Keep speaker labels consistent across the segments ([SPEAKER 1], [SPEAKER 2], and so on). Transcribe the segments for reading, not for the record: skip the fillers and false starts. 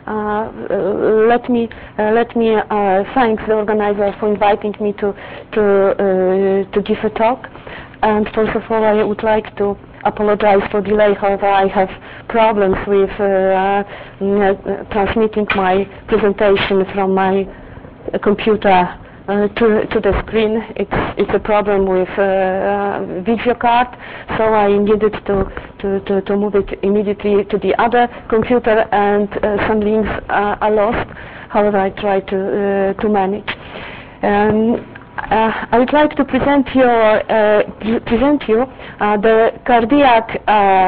[SPEAKER 1] let me thank the organizer for inviting me to give a talk. And first of all, I would like to apologize for delay. However, I have problems with transmitting my presentation from my computer to the screen. It's a problem with video card, so I needed to move it immediately to the other computer, and some links are lost. However, I try to manage. I would like to present you the cardiac,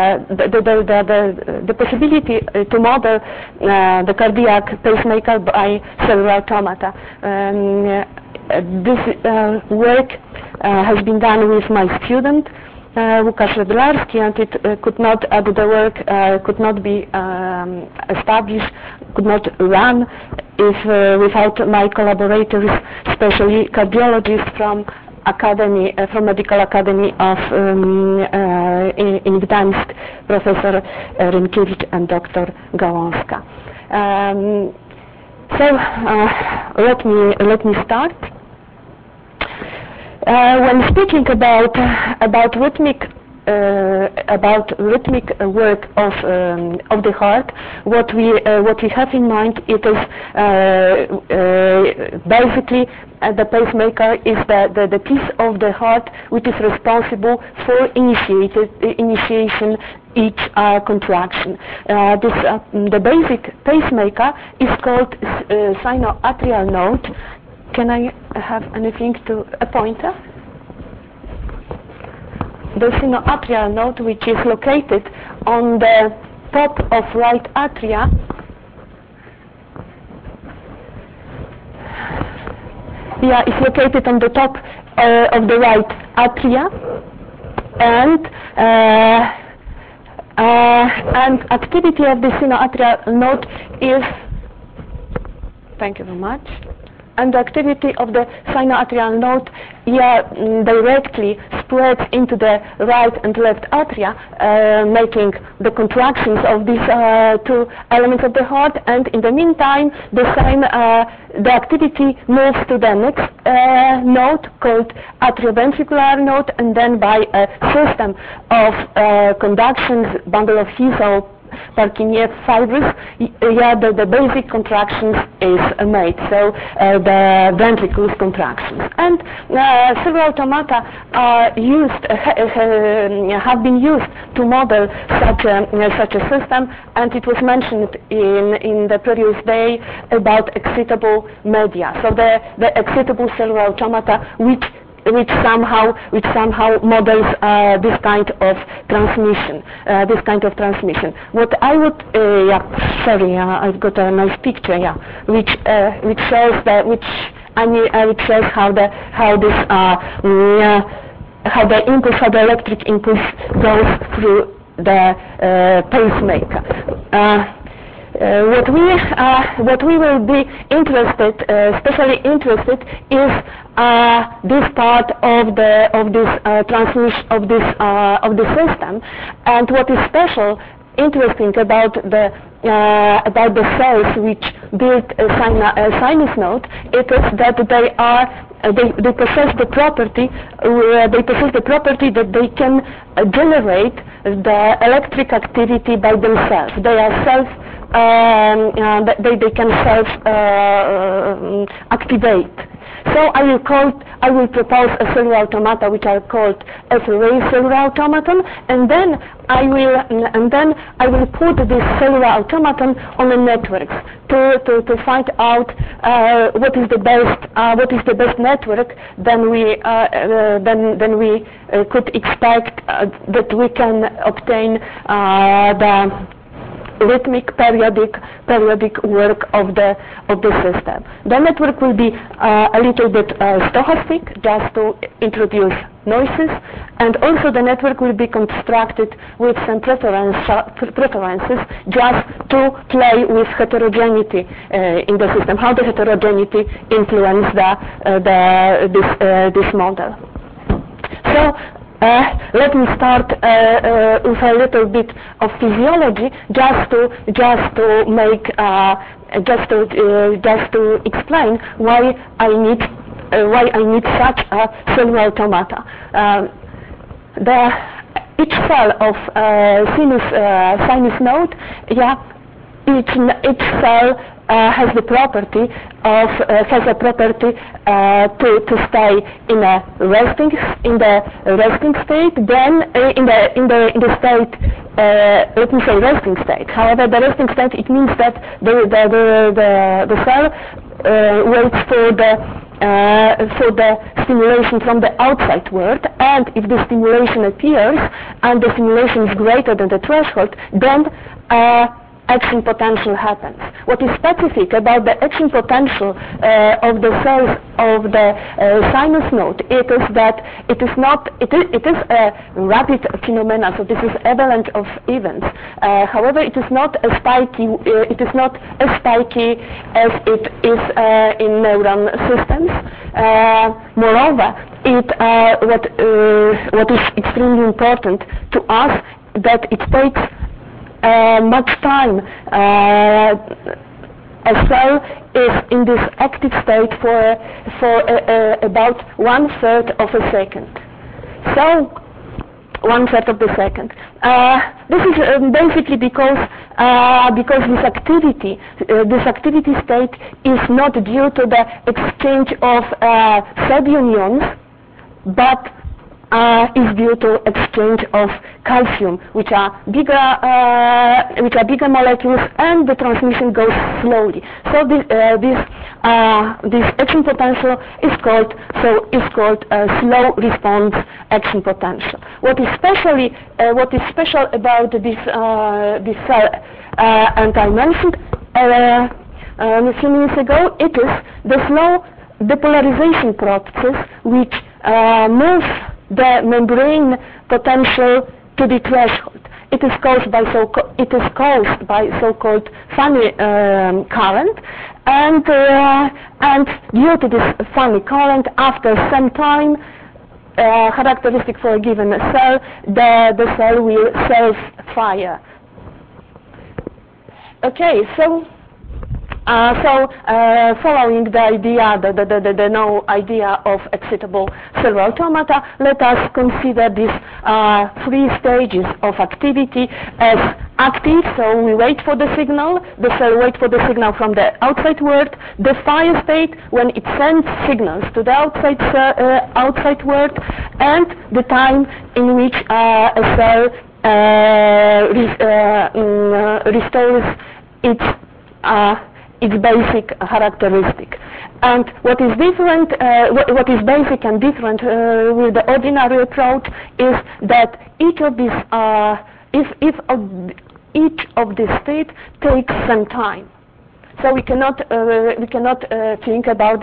[SPEAKER 1] the possibility to model the cardiac pacemaker by cellular automata. This work has been done with my student Łukasz Redlarski, and it could not the work could not be established, could not run if without my collaborators, especially cardiologists from Medical Academy of in Gdańsk, Professor Rynkiewicz and Dr. Gałązka. So let me start. When speaking about rhythmic work of the heart, what we have in mind, it is basically the pacemaker is the piece of the heart which is responsible for initiation each contraction. The basic pacemaker is called sinoatrial node. Can I have anything to a pointer? The sinoatrial node, which is located on the top of right atria, it's located on the top of the right atria, and activity of the sinoatrial node is, thank you very much, and the activity of the sinoatrial node directly spreads into the right and left atria, making the contractions of these two elements of the heart, and in the meantime the activity moves to the next node called atrioventricular node, and then by a system of conductions, bundle of His or Purkinje fibers, the basic contractions is made, so the ventricles contractions. And several automata are have been used to model such a system, and it was mentioned in the previous day about excitable media. So the excitable cellular automata which somehow models this kind of transmission. What I would, I've got a nice picture, which shows how the electric impulse goes through the pacemaker. What we will be especially interested, is this part of this transmission of the system, and what is interesting about the cells which build a sinus node, it is that they possess the property that they can generate the electric activity by themselves. They are they can self-activate. So I will propose a cellular automata which are called SRA cellular automaton, and then I will put this cellular automaton on a network to find out what is the best network. Then we could expect that we can obtain the rhythmic periodic work of the system. The network will be a little bit stochastic, just to introduce noises, and also the network will be constructed with some preferences, just to play with heterogeneity in the system, how the heterogeneity influence this model. So Let me start with a little bit of physiology, just to make just to explain why I need such a cellular automata. Each cell of sinus node, each cell has the property of to stay in a resting state, then in the state, let me say resting state. However, the resting state, it means that the cell waits for the stimulation from the outside world, and if the stimulation appears and the stimulation is greater than the threshold, then action potential happens. What is specific about the action potential of the cells of the sinus node, it is that it is a rapid phenomena, so this is avalanche of events. However, it is not as spiky as it is in neuron systems. Moreover, what is extremely important to us, that it takes much time. A cell is in this active state for about 1/3 of a second. So 1/3 of the second. This is basically because this activity state is not due to the exchange of subunions, but is due to exchange of calcium, which are bigger molecules, and the transmission goes slowly. So this action potential is called slow response action potential. What is special about this cell, and I mentioned a few minutes ago, it is the slow depolarization process which moves the membrane potential to the threshold. It is caused by so-called Fanny current, and due to this Fanny current, after some time, characteristic for a given cell, the cell will self-fire. Okay, so following the idea, the no idea of excitable cellular automata, let us consider these 3 stages of activity as active. So we wait for the signal, the cell waits for the signal from the outside world. The fire state, when it sends signals to the outside world, and the time in which a cell restores its basic characteristic. And what is different, what is basic and different with the ordinary approach is that each of these states takes some time. So we cannot think about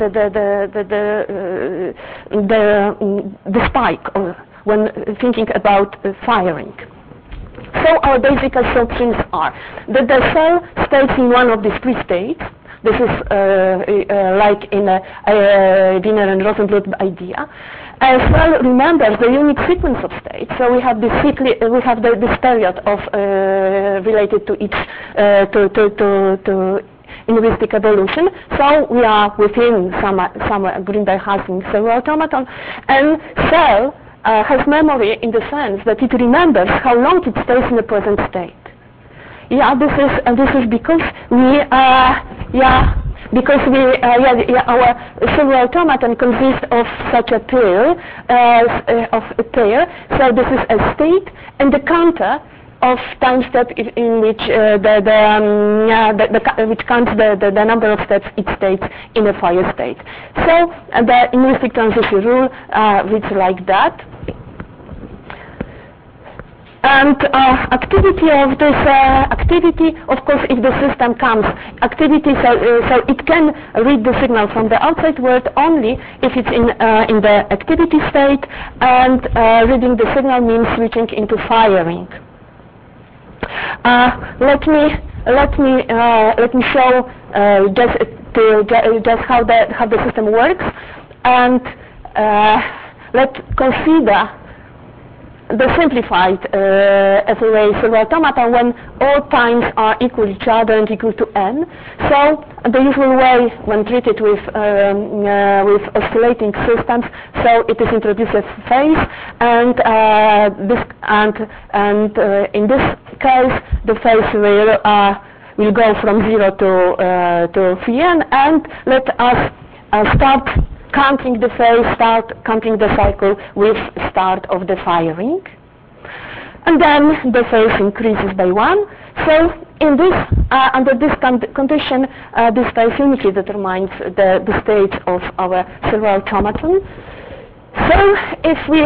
[SPEAKER 1] the spike when thinking about firing. So our basic assumptions are that the cell stays in one of these 3 states. This is like in a Wiener and Rosenbluth idea. A cell remembers the unique sequence of states. So we have this period of related to each to linguistic evolution. So we are within some Greenberg-Hassing cellular automaton, and cell has memory in the sense that it remembers how long it stays in the present state. This is because our cellular automaton consists of such a pair, So this is a state and the counter of time step in which which counts the number of steps it takes in a fire state. So the linguistic transition rule reads like that. And activity of this activity, of course, if the system comes, activity, so it can read the signal from the outside world only if it's in the activity state, and reading the signal means switching into firing. Let me show just how the system works, and let's consider the simplified FOA servo automata when all times are equal to each other and equal to n. So the usual way when treated with oscillating systems, so it is introduced as phase, and in this case the phase will go from 0 to Pn, and let us start counting the phase, start counting the cycle with start of the firing, and then the phase increases by 1. So in this, under this condition, this phase uniquely determines the state of our servo automaton. So if we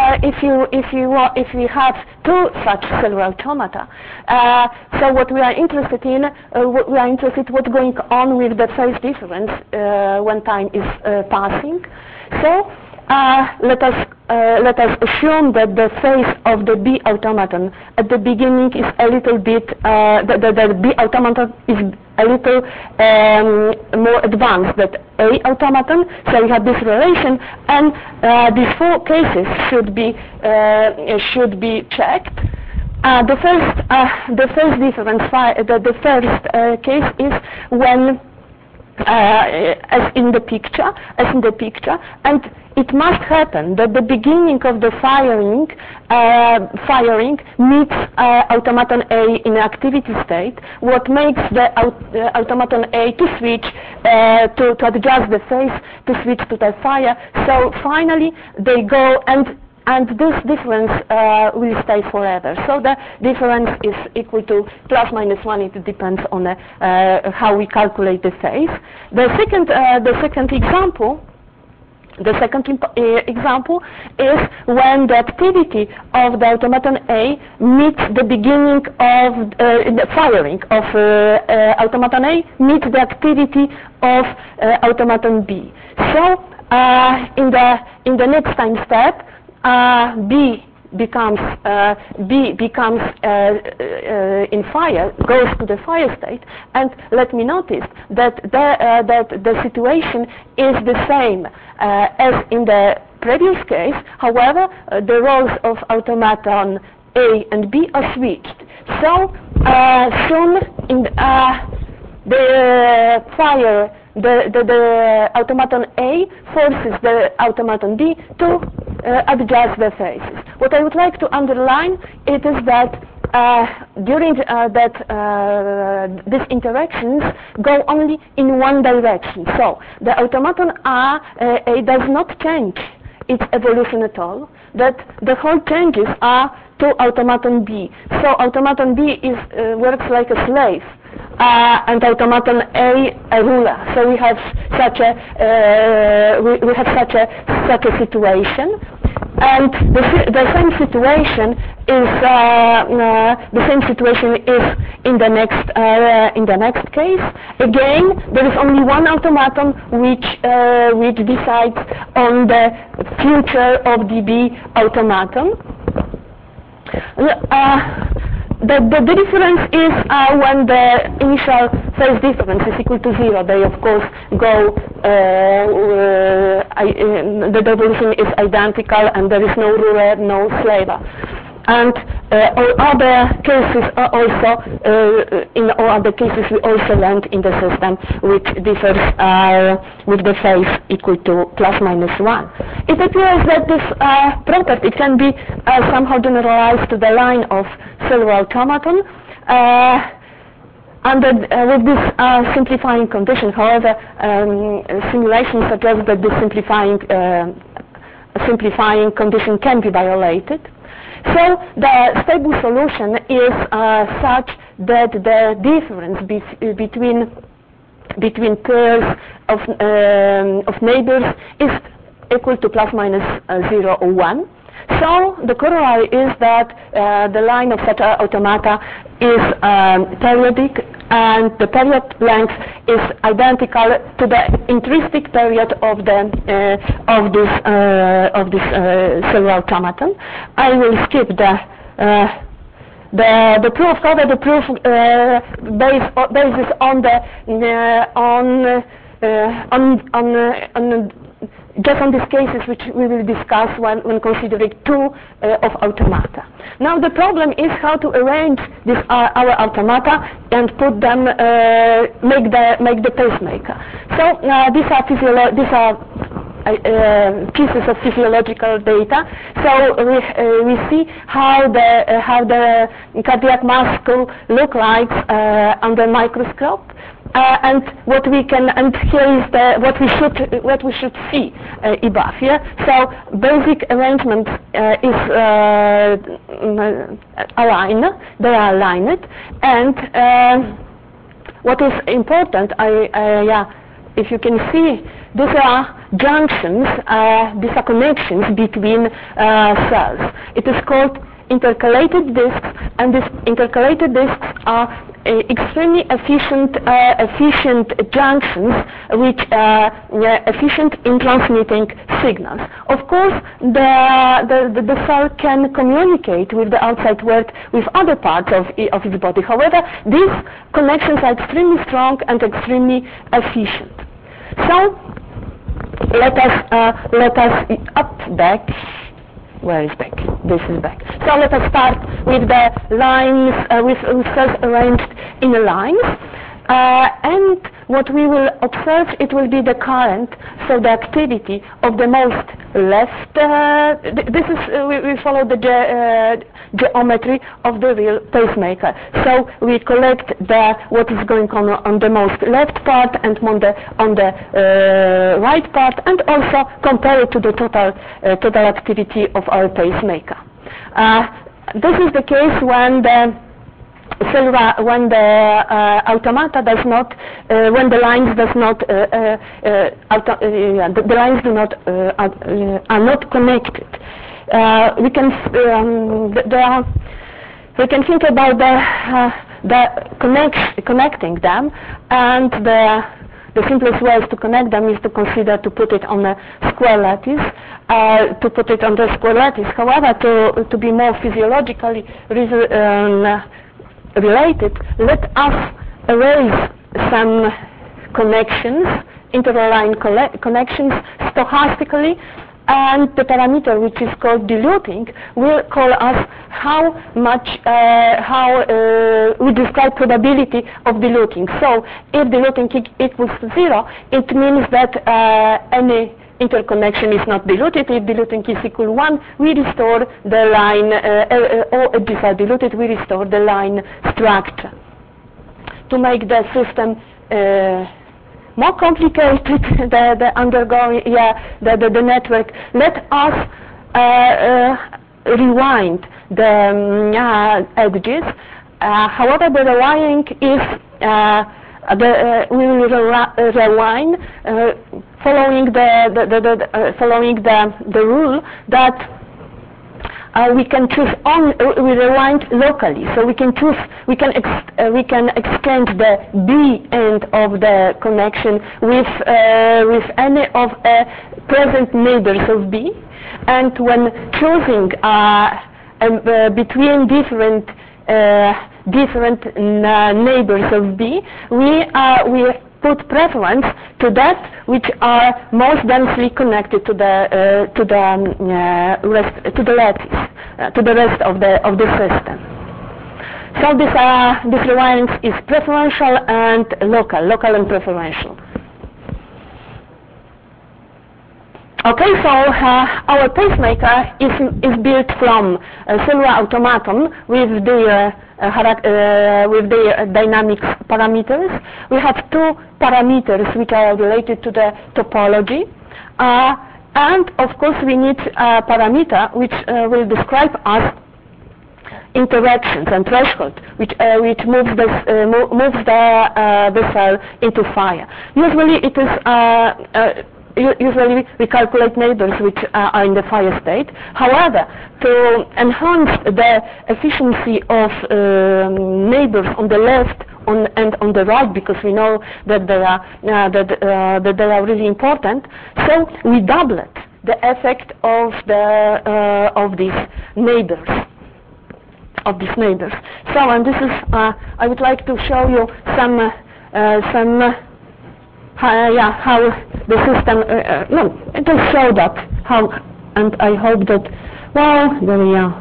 [SPEAKER 1] have two such servo automata, so what we are interested in, what's going on with the phase difference when time is passing. So let us assume that the phase of the B automaton at the beginning is a little bit, the B automaton is a little more advanced than A automaton. So we have this relation, and these four cases should be checked. The first difference, the first case is when, as in the picture, and it must happen that the beginning of the firing meets automaton A in activity state, what makes the automaton A to switch, to adjust the phase, to switch to the fire. So finally they go, and this difference will stay forever. So the difference is equal to plus minus 1. It depends on how we calculate the phase. The second example is when the activity of the automaton A meets the beginning of the firing of automaton A meets the activity of automaton B. So in the next time step, B becomes in fire, goes to the fire state, and let me notice that the situation is the same as in the previous case. However, the roles of automaton A and B are switched. So soon in the fire, the automaton A forces the automaton B to adjust the phases. What I would like to underline is that during these interactions go only in one direction. So the automaton A does not change its evolution at all. That the whole changes are to automaton B. So automaton B works like a slave, and automaton A ruler. So we have such a situation, and the same situation is in the next case. Again, there is only one automaton which decides on the future of the B automaton. The difference is when the initial phase difference is equal to 0. They of course go, the evolution is identical, and there is no ruler, no slaver. And all other cases are also, in all other cases we also land in the system which differs with the phase equal to plus minus 1. It appears that this property can be somehow generalized to the line of servo automaton with this simplifying condition. However, simulations suggest that this simplifying condition can be violated. So the stable solution is such that the difference between pairs of neighbors is equal to plus minus 0 or 1. So the corollary is that the line of such automata is periodic, and the period length is identical to the intrinsic period of this servo automaton. I will skip the proof. However, the proof bases on just on these cases which we will discuss when considering two of automata. Now the problem is how to arrange our automata and put them, make the pacemaker. So these are pieces of physiological data. So we see how the cardiac muscle look like under microscope. And what we can, and here is what we should see above here. So basic arrangement is aligned. They are aligned, and what is important, if you can see, these are junctions, these are connections between cells. It is called intercalated discs, and these intercalated discs are extremely efficient junctions, which are efficient in transmitting signals. Of course, the cell can communicate with the outside world with other parts of its body. However, these connections are extremely strong and extremely efficient. So let us up back. Where is back? This is back. So let us start with the lines, with cells arranged in lines. And what we will observe, it will be the current, so the activity of the most left. This is we follow the geometry of the real pacemaker. So we collect what is going on the most left part and on the right part, and also compare it to the total activity of our pacemaker. This is the case when the automata does not, when the lines does not, the lines do not are not connected. We can think about connecting them, and the simplest way to connect them is to consider to put it on a square lattice. However, to be more physiologically related, let us erase some connections, interline connections, stochastically, and the parameter which is called diluting will tell us how much, we describe probability of diluting. So if diluting equals to 0, it means that any interconnection is not diluted. If diluting is equal to 1, we restore the line, or if these are diluted, we restore the line structure. To make the system more complicated, the network, let us rewind the edges. However, the rewiring is we will rewind following the rule that we can choose we rewind locally. So we can exchange the B end of the connection with any of present neighbors of B, and when choosing between different neighbors of B, we put preference to that which are most densely connected to the rest of the system. So this rewiring is preferential and local and preferential. Okay, so our pacemaker is built from a cellular automaton with their dynamics parameters. We have two parameters which are related to the topology, and of course we need a parameter which will describe us interactions and threshold, which moves the cell into fire. Usually it is. Usually we calculate neighbors which are in the fire state. However, to enhance the efficiency of neighbors on the left and on the right, because we know that they are really important, so we doubled the effect of these neighbors. So, and this is I would like to show you how the system, no, it will show that how, and I hope that, well, there we are.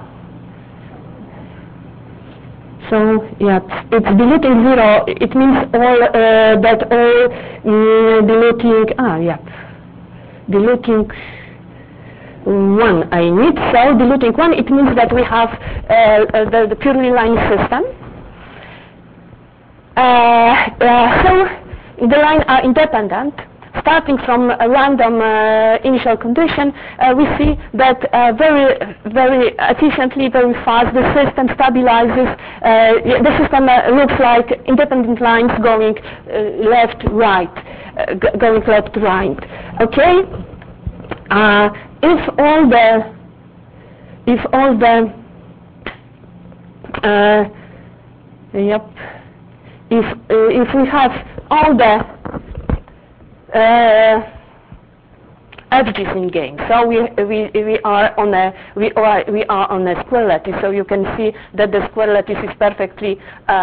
[SPEAKER 1] So, yeah, it's deleting 0, it means all, that all deleting, deleting 1 I need, so deleting 1, it means that we have the purely line system. So the lines are independent. Starting from a random initial condition, we see that very efficiently, very fast, the system stabilizes. The system looks like independent lines going left, right, Okay. If all the if we have all the edges in game, so we are on a square lattice. So you can see that the square lattice is perfectly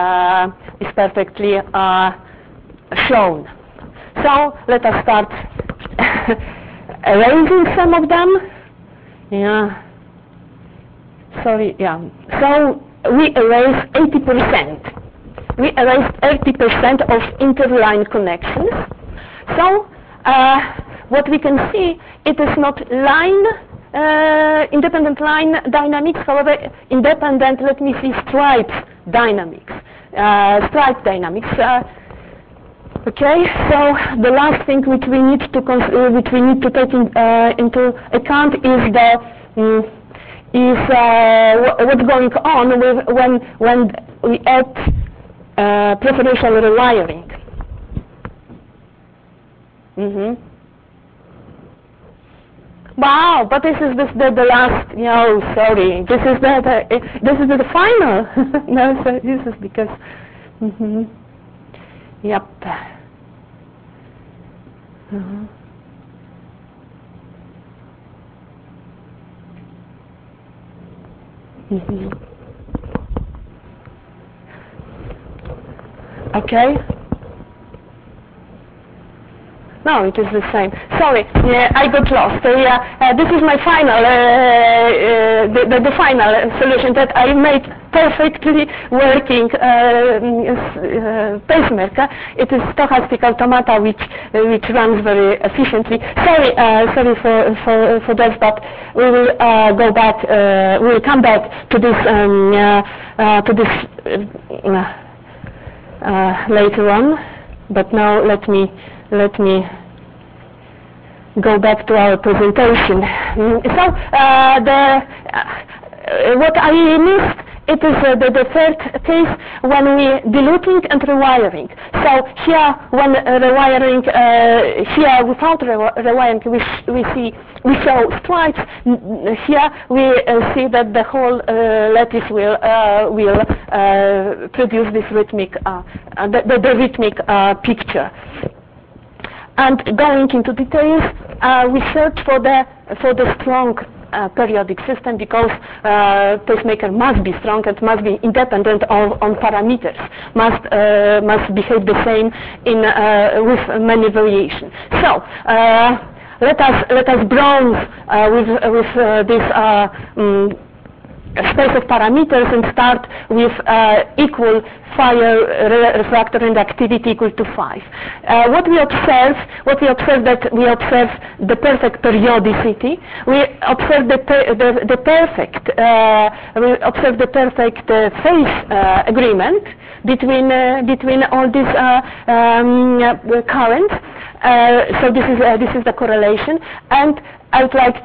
[SPEAKER 1] shown. So let us start erasing some of them. Yeah. Sorry. Yeah. So we erase 80%. We erased 80% of interline connections. So what we can see, it is not independent line dynamics, however independent, let me see, stripe dynamics. Okay, so the last thing which we need to take into account is what's going on when we add preferential rewiring. Wow, but this is the last. No, sorry. This is the final. No, so this is because. Yep. Okay. No, it is the same. Sorry, I got lost. This is my final, the final solution that I made perfectly working pacemaker. It is stochastic automata which runs very efficiently. Sorry for that, but we will go back. We will come back to this later on. But now let me go back to our presentation. So what I missed, it is the third case when we diluting and rewiring. So here, when rewiring, here without rewiring, we show stripes. Here we see that the whole lattice will produce this rhythmic, the rhythmic picture. And going into details, we search for the strong periodic system, because pacemaker must be strong and must be independent on parameters, must behave the same with many variations. So let us browse with this space of parameters and start with equal fire refractor and activity equal to 5. What we observe that we observe the perfect periodicity. We observe the perfect phase agreement between all these currents. So this is the correlation, and I would like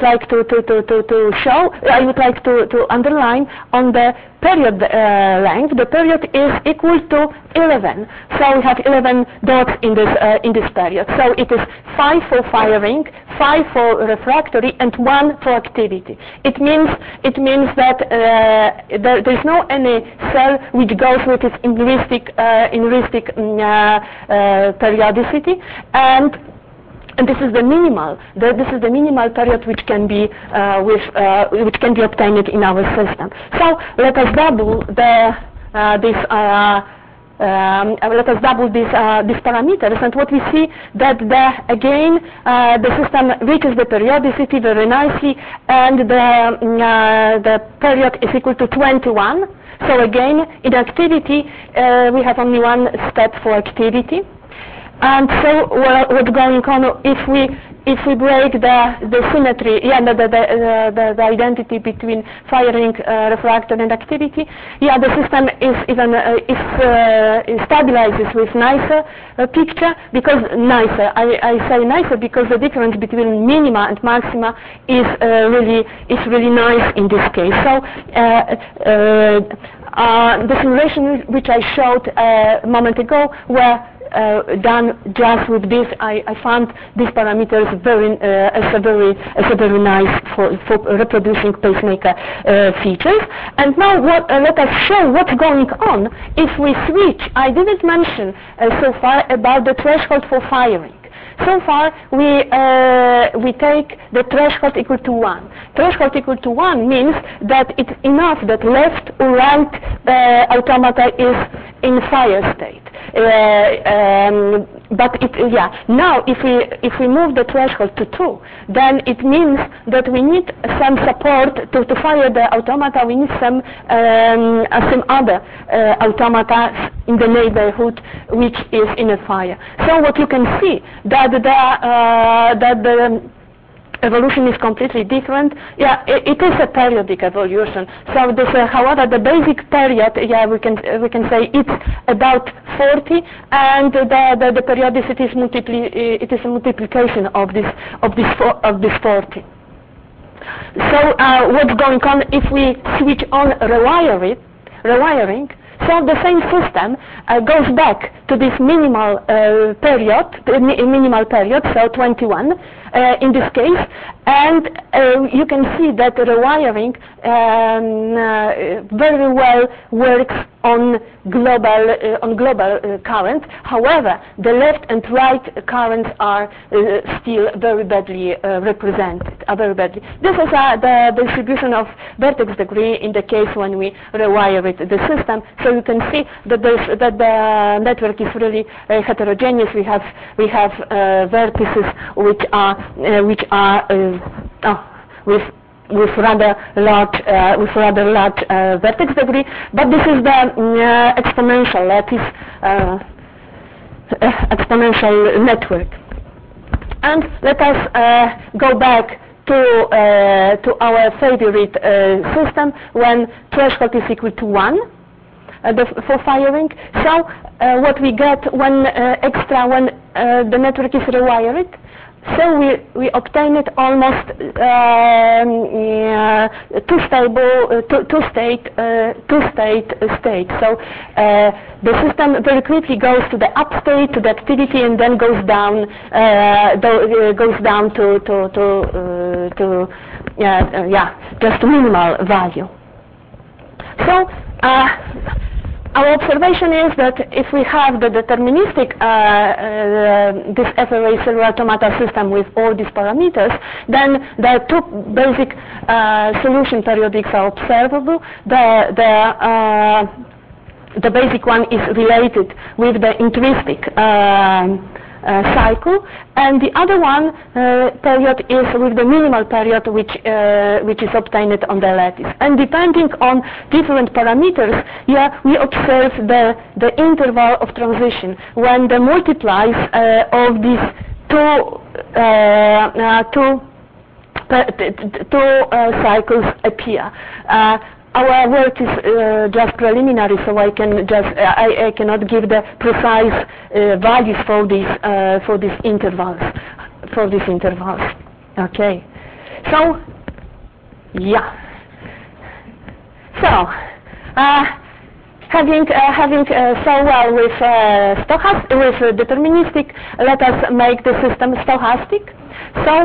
[SPEAKER 1] to underline on the period length. The period is equal to 11. So we have 11 dots in this period. So it is 5 for firing, 5 for refractory, and 1 for activity. It means that there is no any cell which goes with its heuristic periodicity, and this is the minimal. This is the minimal period which can be obtained in our system. So let us double this let us double these parameters, and what we see that the system reaches the periodicity very nicely, and the period is equal to 21. So again, in activity, we have only one step for activity. And so what's going on if we break the symmetry, the identity between firing, refractor, and activity, the system is even stabilizes with nicer picture, because nicer. I say nicer because the difference between minima and maxima is really nice in this case. So the simulation which I showed a moment ago were done just with this. I found these parameters as a very nice for reproducing pacemaker features. And now let us show what's going on if we switch. I didn't mention so far about the threshold for firing. So far, we take the threshold equal to 1. Threshold equal to 1 means that it's enough that left or right automata is in fire state. But now if we move the threshold to 2, then it means that we need some support to fire the automata. We need some other automata in the neighborhood which is in a fire. So what you can see that the evolution is completely different. It is a periodic evolution. So this, however, the basic period, we can say it's about 40, and the periodicity is it is a multiplication of this 40. So what's going on if we switch on rewiring? So the same system goes back to this minimal period, so 21 in this case, and you can see that the rewiring very well works on global current. However, the left and right currents are still very badly represented. This is the distribution of vertex degree in the case when we rewire the system. So you can see that the network is really heterogeneous. We have vertices which are with rather large vertex degree, but this is the exponential lattice, exponential network. And let us go back to our favorite system when threshold is equal to 1 for firing. So what we get when the network is rewired. So we obtain it almost two-state state. So the system very quickly goes to the up state, to the activity, and then goes down to just minimal value. So our observation is that if we have the deterministic this FRA cellular automata system with all these parameters, then the two basic solution periodics are observable. The basic one is related with the intrinsic cycle, and the other one period is with the minimal period which is obtained on the lattice. And depending on different parameters, we observe the interval of transition when the multiplies of these two cycles appear. Our work is just preliminary, so I cannot give the precise values for these intervals. Okay. So having so well with deterministic, let us make the system stochastic. So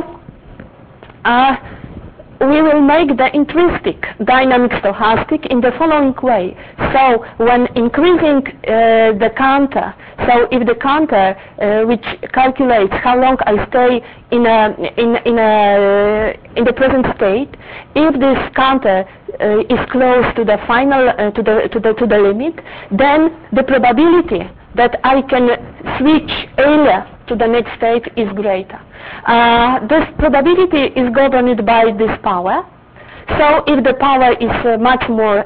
[SPEAKER 1] we will make the intrinsic dynamic stochastic in the following way. So when increasing the counter, so if the counter which calculates how long I stay in the present state, if this counter is close to the final to the limit, then the probability that I can switch earlier to the next state is greater. This probability is governed by this power. So if the power is much more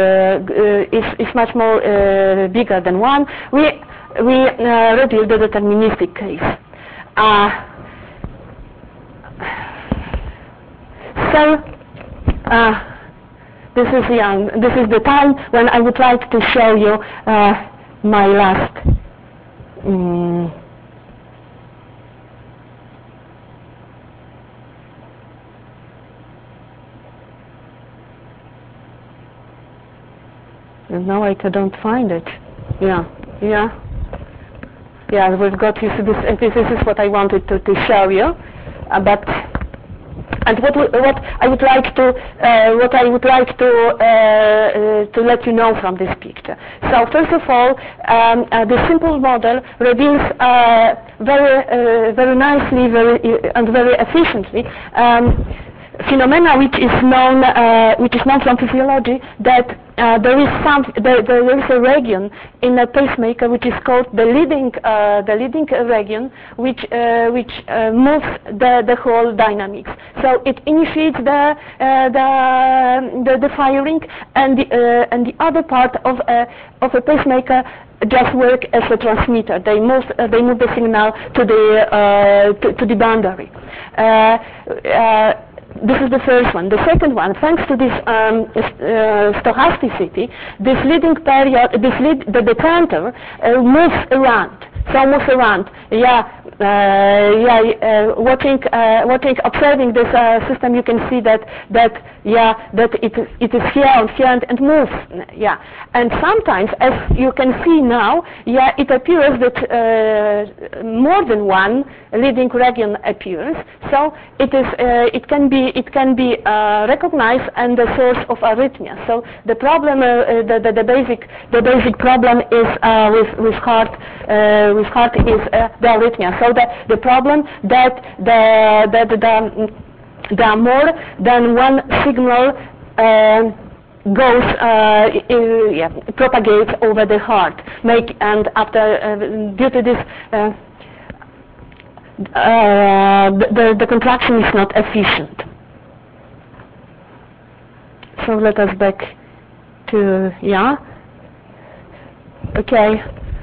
[SPEAKER 1] bigger than 1, we reveal the deterministic case. This is the time when I would like to show you my last and now I don't find it. Yeah, we've got this is what I wanted to show you, and what I would like to let you know from this picture. So first of all, the simple model reveals very nicely and very efficiently phenomena which is known from physiology, that there is a region in a pacemaker which is called the leading region, which moves the whole dynamics. So it initiates the firing, and the other part of a pacemaker just work as a transmitter. They move the signal to the boundary. This is the first one. The second one, thanks to this stochasticity, this leading period, the decanter moves around. So moves around. Observing this system, you can see that it is here and moves. And sometimes, as you can see now, it appears that more than one leading region appears. So it can be recognized and the source of arrhythmia. So the problem, the basic problem is with heart is the arrhythmia. So the problem that there are more than one signal propagates over the heart, and after due to this the contraction is not efficient. So let us back to okay.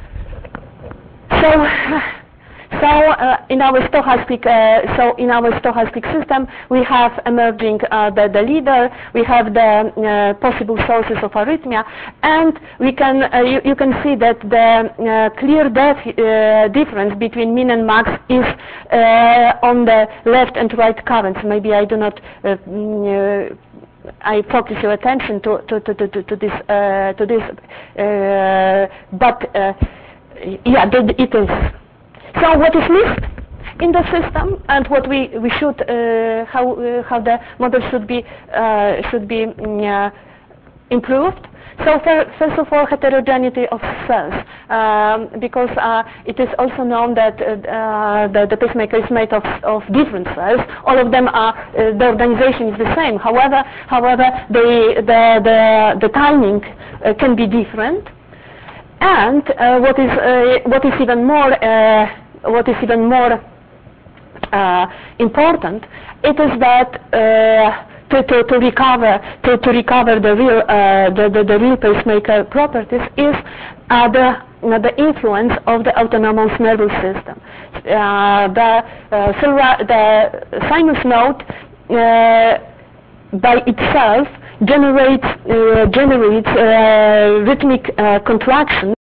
[SPEAKER 1] So in our stochastic system, we have emerging the leader. We have the possible sources of arrhythmia, and we can you can see that the clear difference between min and max is on the left and right currents. Maybe I do not. I focus your attention to this, but it is. So what is missed in the system, and what we should how the model should be improved. So first of all, heterogeneity of cells, because it is also known that the pacemaker is made of different cells. All of them are the organization is the same. However, the timing can be different. And what is even more important, it is that to recover the real pacemaker properties is the influence of the autonomous nervous system. The sinus node by itself generates rhythmic contraction